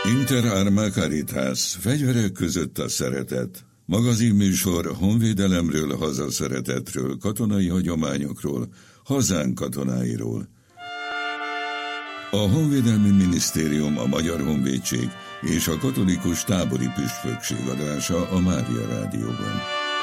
Inter Arma Caritas, fegyverek között a szeretet. Magazinműsor honvédelemről, hazaszeretetről, katonai hagyományokról, hazánk katonáiról. A Honvédelmi Minisztérium, a Magyar Honvédség és a Katolikus Tábori Püspökség adása a Mária Rádióban.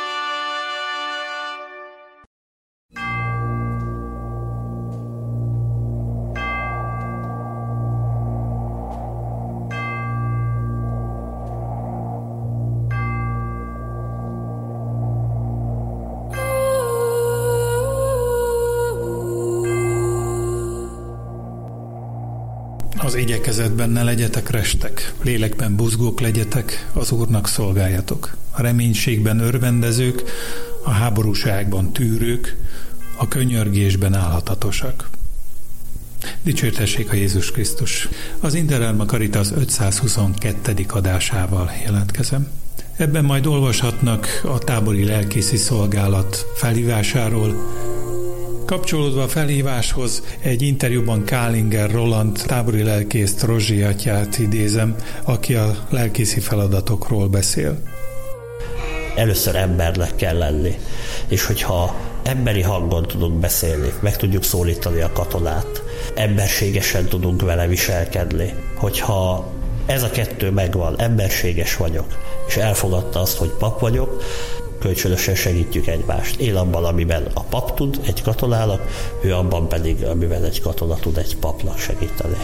Az igyekezetben ne legyetek restek, lélekben buzgók legyetek, az Úrnak szolgáljatok. A reménységben örvendezők, a háborúságban tűrők, a könyörgésben állhatatosak. Dicsértessék a Jézus Krisztus! Az Inter Arma Caritas 522. adásával jelentkezem. Ebben majd olvashatnak a tábori lelkészi szolgálat felhívásáról. Kapcsolódva a felhíváshoz egy interjúban Kálinger Roland tábori lelkészt, Rozsi atyát idézem, aki a lelkészi feladatokról beszél. Először embernek kell lenni, és hogyha emberi hangon tudunk beszélni, meg tudjuk szólítani a katonát, emberségesen tudunk vele viselkedni, hogyha ez a kettő megvan, emberséges vagyok, és elfogadta azt, hogy pap vagyok, kölcsönösen segítjük egymást. Én abban, amiben a pap tud egy katonának, ő abban pedig, amiben egy katona tud egy papnak segíteni.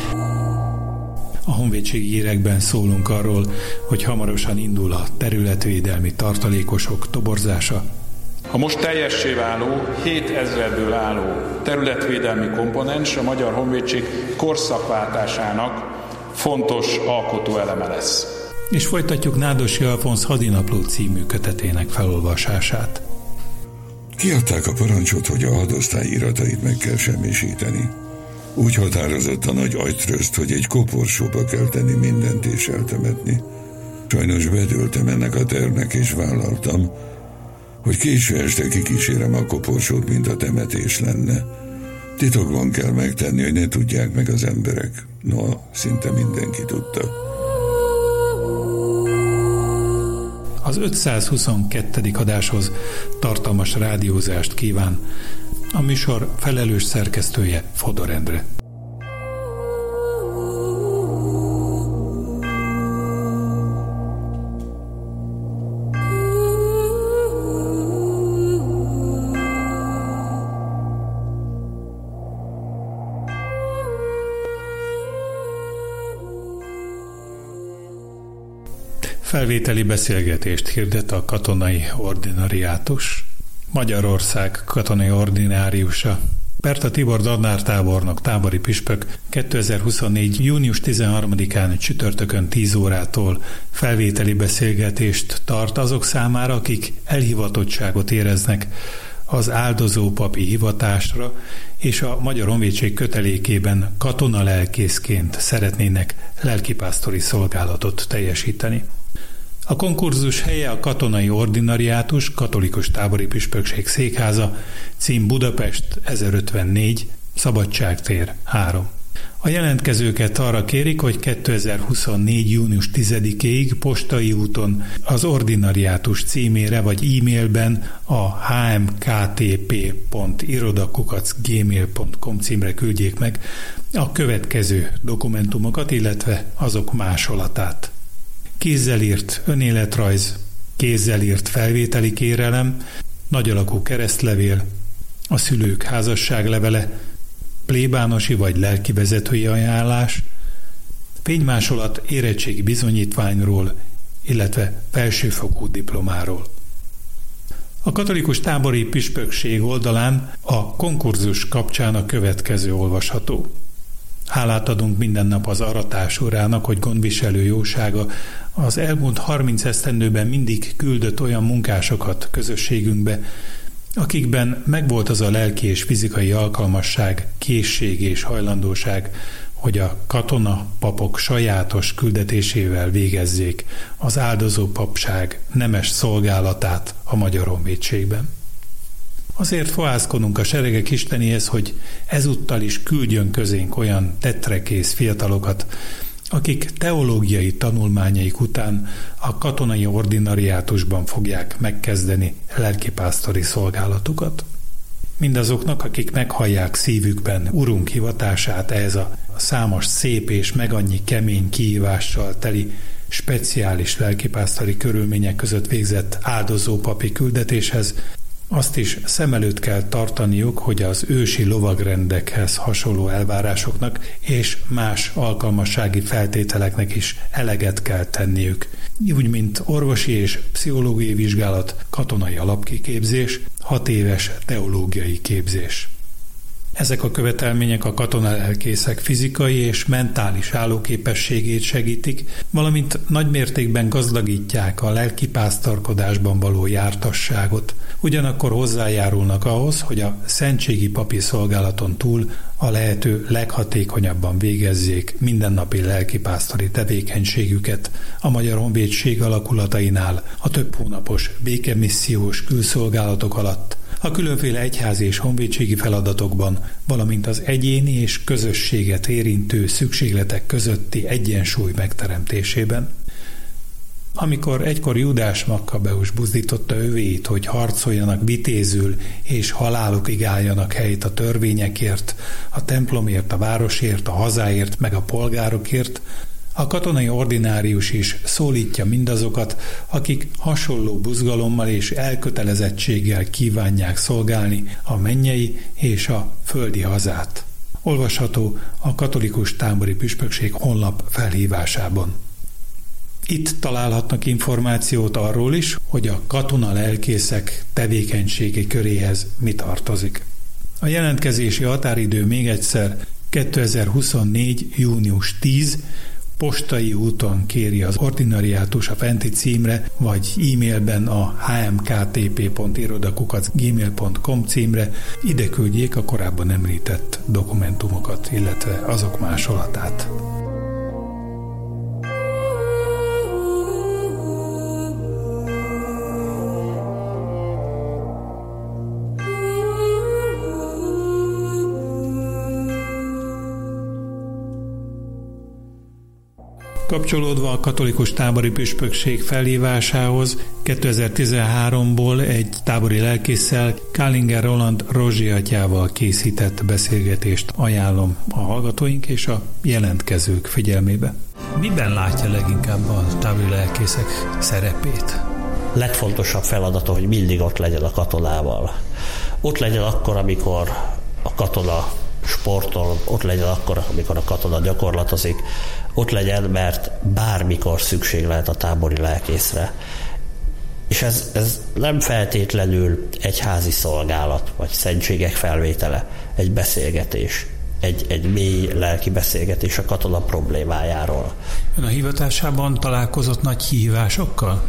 A honvédségi hírekben szólunk arról, hogy hamarosan indul a területvédelmi tartalékosok toborzása. A most teljessé váló, 7000-ből álló területvédelmi komponens a Magyar Honvédség korszakváltásának fontos alkotóeleme lesz. És folytatjuk Nádosi Alfonz Hadinapló című kötetének felolvasását. Kiadták a parancsot, hogy a hadosztály iratait meg kell semmisíteni. Úgy határozott a nagy agytrözt, hogy egy koporsóba kell tenni mindent és eltemetni. Sajnos bedőltem ennek a tervnek, és vállaltam, hogy késő este kikísérem a koporsót, mint a temetés lenne. Titokban kell megtenni, hogy ne tudják meg az emberek. No, szinte mindenki tudta. Az 522. adáshoz tartalmas rádiózást kíván a műsor felelős szerkesztője, Fodor Endre. Felvételi beszélgetést hirdet a katonai ordinariátus. Magyarország katonai ordináriusa Berta Tibor Dadnár-tábornok, tábori püspök 2024. június 13-án csütörtökön 10 órától felvételi beszélgetést tart azok számára, akik elhivatottságot éreznek az áldozó papi hivatásra, és a Magyar Honvédség kötelékében katonalelkészként szeretnének lelkipásztori szolgálatot teljesíteni. A konkurzus helye a katonai ordinariátus, katolikus tábori püspökség székháza, cím Budapest 1054, Szabadságtér 3. A jelentkezőket arra kérik, hogy 2024. június 10-ig postai úton az ordinariátus címére vagy e-mailben a hmktp.iroda@gmail.com címre küldjék meg a következő dokumentumokat, illetve azok másolatát. Kézzel írt önéletrajz, kézzel írt felvételi kérelem, nagyalakú keresztlevél, a szülők házasságlevele, plébánosi vagy lelkivezetői ajánlás, fénymásolat érettségi bizonyítványról, illetve felsőfokú diplomáról. A katolikus tábori püspökség oldalán a konkurzus kapcsán a következő olvasható. Hálát adunk minden nap az aratás urának, hogy gondviselő jósága az elmúlt 30 esztendőben mindig küldött olyan munkásokat közösségünkbe, akikben megvolt az a lelki és fizikai alkalmasság, készség és hajlandóság, hogy a katona papok sajátos küldetésével végezzék az áldozó papság nemes szolgálatát a Magyar Honvédségben. Azért fohászkodunk a seregek Istenéhez, hogy ezúttal is küldjön közénk olyan tettrekész fiatalokat, akik teológiai tanulmányaik után a katonai ordinariátusban fogják megkezdeni lelkipásztori szolgálatukat. Mindazoknak, akik meghallják szívükben Urunk hivatását ehhez a számos szép és meg annyi kemény kihívással teli speciális lelkipásztori körülmények között végzett áldozó papi küldetéshez, azt is szem előtt kell tartaniuk, hogy az ősi lovagrendekhez hasonló elvárásoknak és más alkalmassági feltételeknek is eleget kell tenniük. Úgy, mint orvosi és pszichológiai vizsgálat, katonai alapkiképzés, 6 éves teológiai képzés. Ezek a követelmények a katonalelkészek fizikai és mentális állóképességét segítik, valamint nagymértékben gazdagítják a lelkipásztorkodásban való jártasságot, ugyanakkor hozzájárulnak ahhoz, hogy a szentségi papi szolgálaton túl a lehető leghatékonyabban végezzék mindennapi lelkipásztori tevékenységüket a Magyar Honvédség alakulatainál a több hónapos békemissziós külszolgálatok alatt, a különféle egyházi és honvédségi feladatokban, valamint az egyéni és közösséget érintő szükségletek közötti egyensúly megteremtésében. Amikor egykor Júdás Makkabeus buzdította övéit, hogy harcoljanak vitézül és halálukig álljanak helyt a törvényekért, a templomért, a városért, a hazáért, meg a polgárokért, a katonai ordinárius is szólítja mindazokat, akik hasonló buzgalommal és elkötelezettséggel kívánják szolgálni a mennyei és a földi hazát. Olvasható a Katolikus Tábori Püspökség honlap felhívásában. Itt találhatnak információt arról is, hogy a katonalelkészek tevékenységi köréhez mi tartozik. A jelentkezési határidő még egyszer 2024. június 10, postai úton kéri az ordinariátus a fenti címre, vagy e-mailben a hmktp.iroda@gmail.com címre ide küldjék a korábban említett dokumentumokat, illetve azok másolatát. Kapcsolódva a Katolikus Tábori Püspökség felhívásához 2013-ból egy tábori lelkésszel, Kálinger Roland Rozsi atyával készített beszélgetést ajánlom a hallgatóink és a jelentkezők figyelmébe. Miben látja leginkább a tábori lelkészek szerepét? Legfontosabb feladata, hogy mindig ott legyen a katonával. Ott legyen akkor, amikor a katona sportol, ott legyen akkor, amikor a katona gyakorlatozik, ott legyen, mert bármikor szükség lehet a tábori lelkészre. És ez nem feltétlenül egy házi szolgálat, vagy szentségek felvétele, egy beszélgetés, egy mély lelki beszélgetés a katona problémájáról. Ön a hivatásában találkozott nagy kihívásokkal?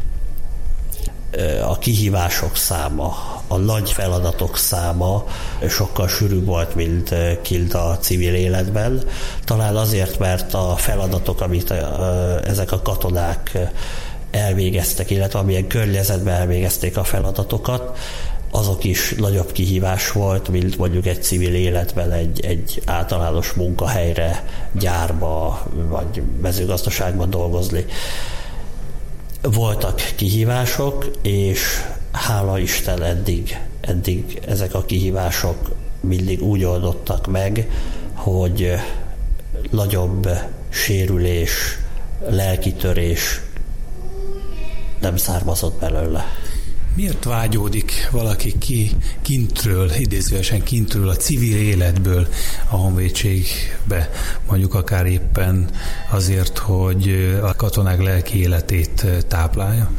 A kihívások száma, a nagy feladatok száma sokkal sűrűbb volt, mint kint a civil életben. Talán azért, mert a feladatok, amit ezek a katonák elvégeztek, illetve amilyen környezetben elvégezték a feladatokat, azok is nagyobb kihívás volt, mint mondjuk egy civil életben egy általános munkahelyre, gyárba vagy mezőgazdaságban dolgozni. Voltak kihívások, és hála Isten eddig ezek a kihívások mindig úgy oldottak meg, hogy nagyobb sérülés, lelkitörés nem származott belőle. Miért vágyódik valaki kintről, idézőesen kintről, a civil életből a honvédségbe, mondjuk akár éppen azért, hogy a katonák lelki életét táplálja?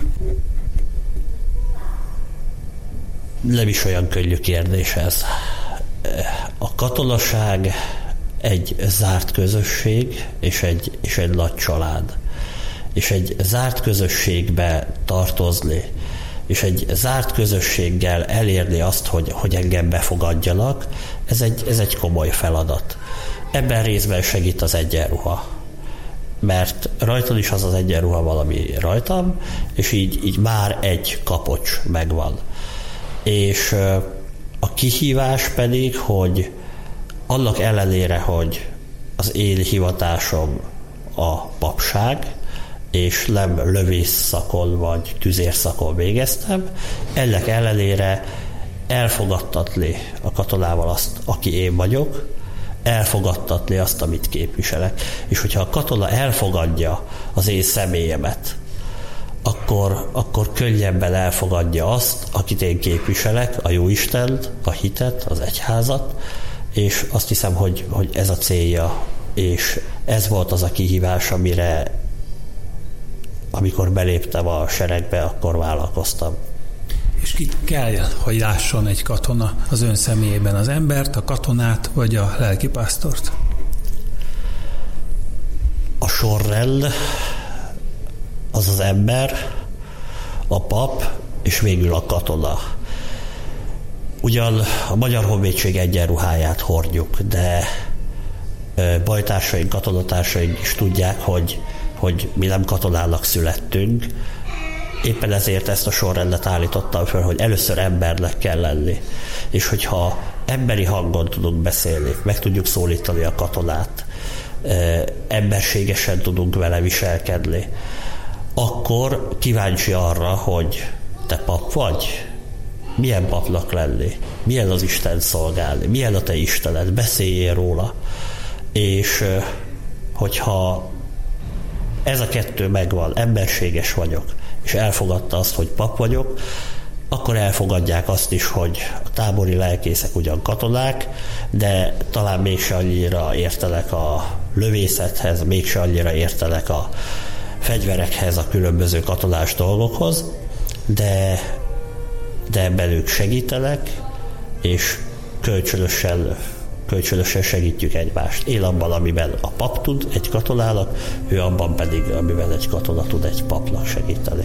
Nem is olyan könnyű kérdés ez. A katonaság egy zárt közösség és egy nagy család. És egy zárt közösségbe tartozni, és egy zárt közösséggel elérni azt, hogy engem befogadjanak, ez egy komoly feladat. Ebben részben segít az egyenruha. Mert rajtad is az egyenruha valami rajtam, és így már egy kapocs megvan. És a kihívás pedig, hogy annak ellenére, hogy az én hivatásom a papság, és nem lövészszakon vagy tüzérszakon végeztem. Ennek ellenére elfogadtatni a katonával azt, aki én vagyok, elfogadtatni azt, amit képviselek. És hogyha a katona elfogadja az én személyemet, akkor könnyebben elfogadja azt, akit én képviselek, a Jóistent, a hitet, az egyházat, és azt hiszem, hogy ez a célja, és ez volt az a kihívás, amire amikor beléptem a seregbe, akkor vállalkoztam. És kit kell, hogy lásson egy katona az ön személyében? Az embert, a katonát, vagy a lelkipásztort? A sorrend az az ember, a pap, és végül a katona. Ugyan a Magyar Honvédség egyenruháját hordjuk, de bajtársaink, katonatársaink is tudják, hogy mi nem katonának születtünk. Éppen ezért ezt a sorrendet állítottam föl, hogy először embernek kell lenni. És hogyha emberi hangon tudunk beszélni, meg tudjuk szólítani a katonát, emberségesen tudunk vele viselkedni, akkor kíváncsi arra, hogy te pap vagy? Milyen papnak lenni? Milyen az Isten szolgálni? Milyen a te Istened? Beszéljél róla. És hogyha ez a kettő megvan, emberséges vagyok, és elfogadta azt, hogy pap vagyok, akkor elfogadják azt is, hogy a tábori lelkészek ugyan katonák, de talán mégse annyira értenek a lövészethez, mégse annyira értenek a fegyverekhez, a különböző katonás dolgokhoz, de ebben ők segítenek, és kölcsönösen segítjük egymást. Én abban, amiben a pap tud egy katonának, ő abban pedig, amiben egy katona tud egy papnak segíteni.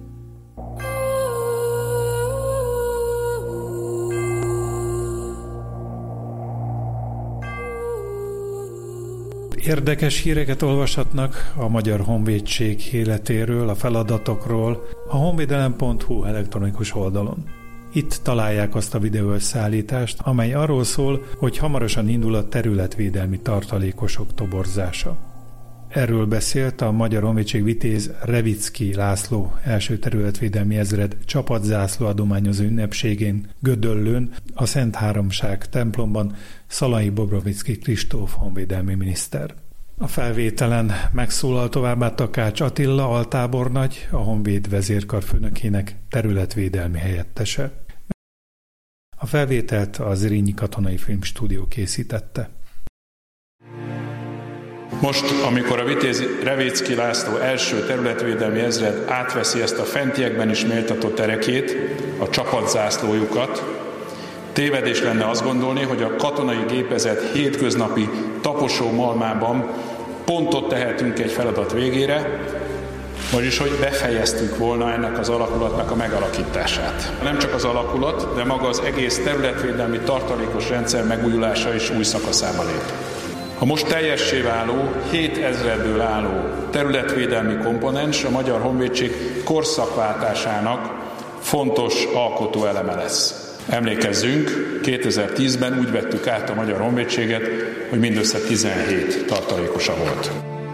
Érdekes híreket olvashatnak a Magyar Honvédség életéről, a feladatokról a honvédelem.hu elektronikus oldalon. Itt találják azt a videóösszeállítást, amely arról szól, hogy hamarosan indul a területvédelmi tartalékosok toborzása. Erről beszélt a Magyar Honvédség vitéz Revicki László első területvédelmi ezred csapatzászló adományozó ünnepségén Gödöllőn, a Szent Háromság templomban Szalai Bobrovicki Kristóf honvédelmi miniszter. A felvételen megszólal továbbá Takács Attila altábornagy, a Honvéd vezérkarfőnökének területvédelmi helyettese. A felvételt a Zrínyi Katonai Filmstúdió készítette. Most, amikor a vitéz Revicki László első területvédelmi ezred átveszi ezt a fentiekben is méltatott erekét, a csapatzászlójukat, tévedés lenne azt gondolni, hogy a katonai gépezet hétköznapi taposó malmában pontot tehetünk egy feladat végére, vagyis hogy befejeztük volna ennek az alakulatnak a megalakítását. Nem csak az alakulat, de maga az egész területvédelmi tartalékos rendszer megújulása is új szakaszába lép. A most teljessé váló, 7 ezredből álló területvédelmi komponens a Magyar Honvédség korszakváltásának fontos alkotóeleme lesz. Emlékezzünk, 2010-ben úgy vettük át a Magyar Honvédséget, hogy mindössze 17 tartalékosa volt.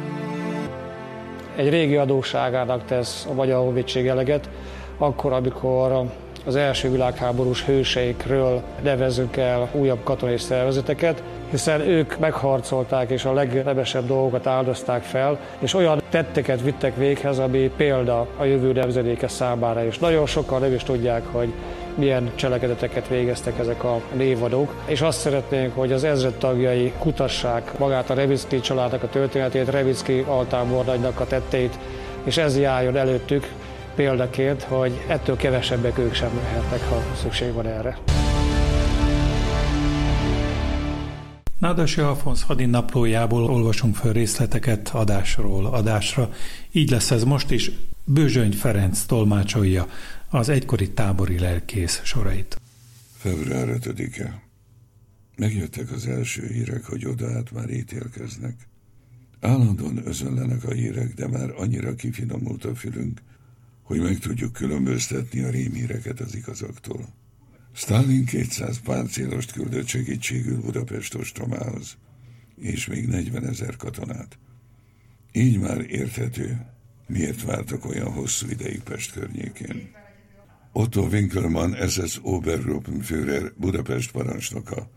Egy régi adósságának tesz a Magyar Honvédség eleget, akkor, amikor az első világháborús hőseikről nevezzünk el újabb katonai szervezeteket, hiszen ők megharcolták és a legnebesebb dolgokat áldozták fel, és olyan tetteket vittek véghez, ami példa a jövő nemzedéke számára, és nagyon sokan nem is tudják, hogy milyen cselekedeteket végeztek ezek a névadók, és azt szeretnénk, hogy az ezred tagjai kutassák magát a Revicki családnak a történetét, Revicki altábornagynak a tetteit, és ez járjon előttük példaként, hogy ettől kevesebbek ők sem lehetnek, ha szükség van erre. Nádasi Alfonz hadinaplójából olvasunk föl részleteket adásról adásra. Így lesz ez most is. Bőzsöny Ferenc tolmácsolja az egykori tábori lelkész sorait. Február 5-e. Megjöttek az első hírek, hogy odaát már ítélkeznek. Állandóan özönlenek a hírek, de már annyira kifinomult a fülünk, hogy meg tudjuk különböztetni a rémhíreket az igazaktól. Sztálin 200 páncélost küldött segítségül Budapest ostromához, és még 40 000 katonát. Így már érthető, miért vártak olyan hosszú ideig Pest környékén. Otto Winkelmann, SS Obergruppenführer, Budapest parancsnoka.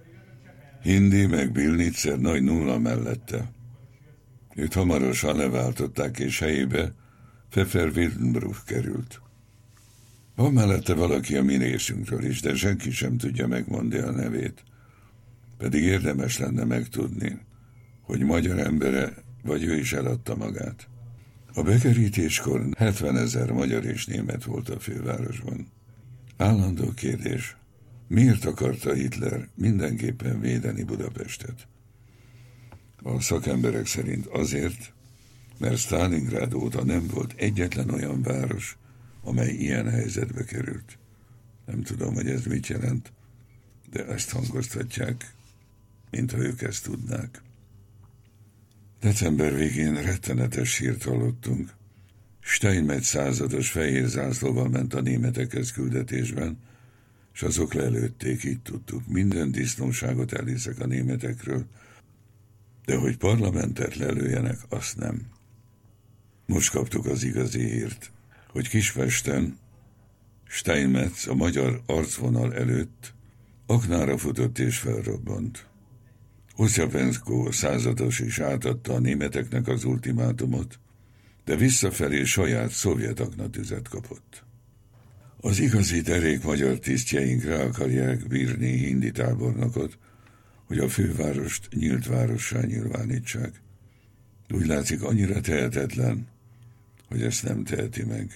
Hindi meg Billnitzer nagy nulla mellette. Őt hamarosan leváltották, és helyébe Pfeffer Wildenbruch került. Van mellette valaki a mi részünkről is, de senki sem tudja megmondani a nevét. Pedig érdemes lenne megtudni, hogy magyar embere, vagy ő is eladta magát. A bekerítéskor 70 000 magyar és német volt a fővárosban. Állandó kérdés, miért akarta Hitler mindenképpen védeni Budapestet? A szakemberek szerint azért, mert Sztálingrád óta nem volt egyetlen olyan város, amely ilyen helyzetbe került. Nem tudom, hogy ez mit jelent, de ezt hangoztatják, mintha ők ezt tudnák. December végén rettenetes hírt hallottunk. Steinmetz százados fehér zászlóval ment a németekhez küldetésben, és azok lelőtték, így tudtuk. Minden disznóságot elhiszek a németekről, de hogy parlamentet lelőjenek, azt nem. Most kaptuk az igazi hírt, hogy Kispesten Steinmetz a magyar arcvonal előtt aknára futott és felrobbant. Oszjapenszkó százados is átadta a németeknek az ultimátumot, de visszafelé saját szovjet aknatüzet kapott. Az igazi derék magyar tisztjeink rá akarják bírni hindi tábornokot, hogy a fővárost nyílt várossá nyilvánítsák. Úgy látszik, annyira tehetetlen, hogy ezt nem teheti meg.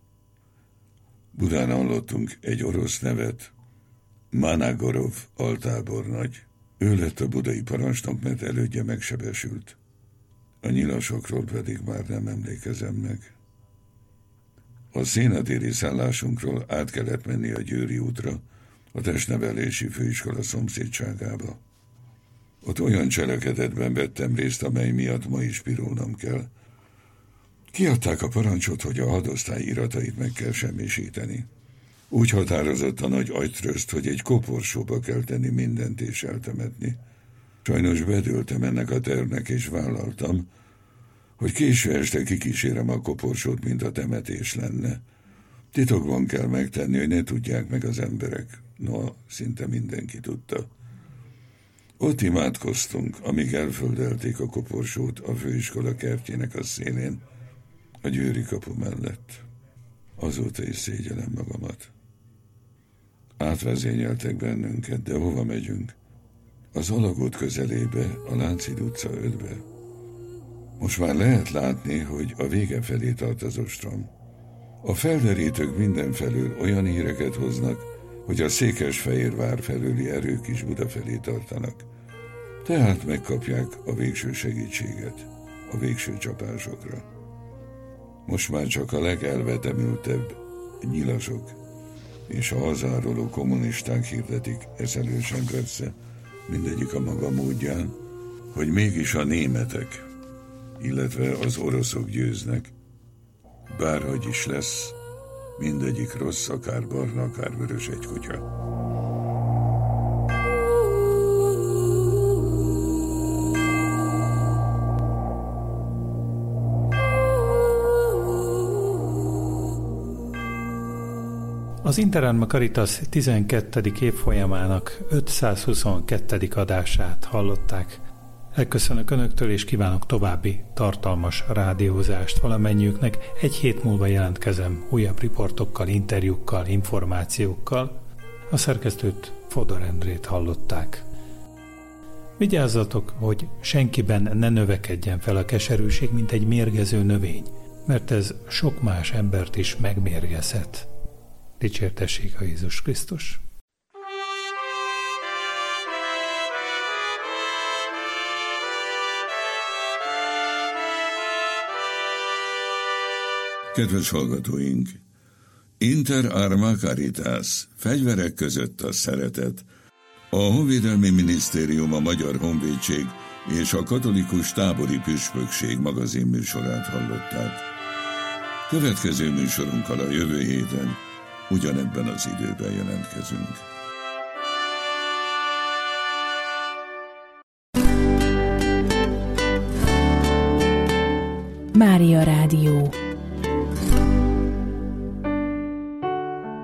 Budán hallottunk egy orosz nevet, Managorov altábornagy. Ő lett a budai parancsnok, mert elődje megsebesült. A nyilasokról pedig már nem emlékezem meg. A szénatéri szállásunkról át kellett menni a Győri útra, a testnevelési főiskola szomszédságába. Ott olyan cselekedetben vettem részt, amely miatt ma is pirulnom kell. Kiadták a parancsot, hogy a hadosztály iratait meg kell semmisíteni. Úgy határozott a nagy agytrözt, hogy egy koporsóba kell tenni mindent és eltemetni. Sajnos bedőltem ennek a tervnek, és vállaltam, hogy késő este kikísérem a koporsót, mint a temetés lenne. Titokban kell megtenni, hogy ne tudják meg az emberek. No, szinte mindenki tudta. Ott imádkoztunk, amíg elföldelték a koporsót a főiskola kertjének a szélén, a Győri kapu mellett. Azóta is szégyellem magamat. Átvezényeltek bennünket, de hova megyünk? Az Alagút közelébe, a Lánchíd utca 5-be. Most már lehet látni, hogy a vége felé tart az ostrom. A felderítők mindenfelől olyan híreket hoznak, hogy a Székesfehérvár felüli erők is Buda felé tartanak. Tehát megkapják a végső segítséget, a végső csapásokra. Most már csak a legelvetemültebb nyilasok és a hazároló kommunisták hirdetik, eszelősen persze, mindegyik a maga módján, hogy mégis a németek, illetve az oroszok győznek. Bárhogy is lesz, mindegyik rossz, akár barna, akár vörös egy kutya. Az Interanma Caritas 12. évfolyamának 522. adását hallották. Elköszönök Önöktől, és kívánok további tartalmas rádiózást valamennyiüknek. Egy hét múlva jelentkezem újabb riportokkal, interjúkkal, információkkal. A szerkesztőt, Fodor Endrét hallották. Vigyázzatok, hogy senkiben ne növekedjen fel a keserűség, mint egy mérgező növény, mert ez sok más embert is megmérgezhet. Dicsértessék a Jézus Krisztus! Kedves hallgatóink! Inter Arma Caritas, fegyverek között a szeretet. A Honvédelmi Minisztérium, a Magyar Honvédség és a Katolikus Tábori Püspökség magazin műsorát hallották. Következő műsorunkkal a jövő héten ugyanebben az időben jelentkezünk. Mária Rádió.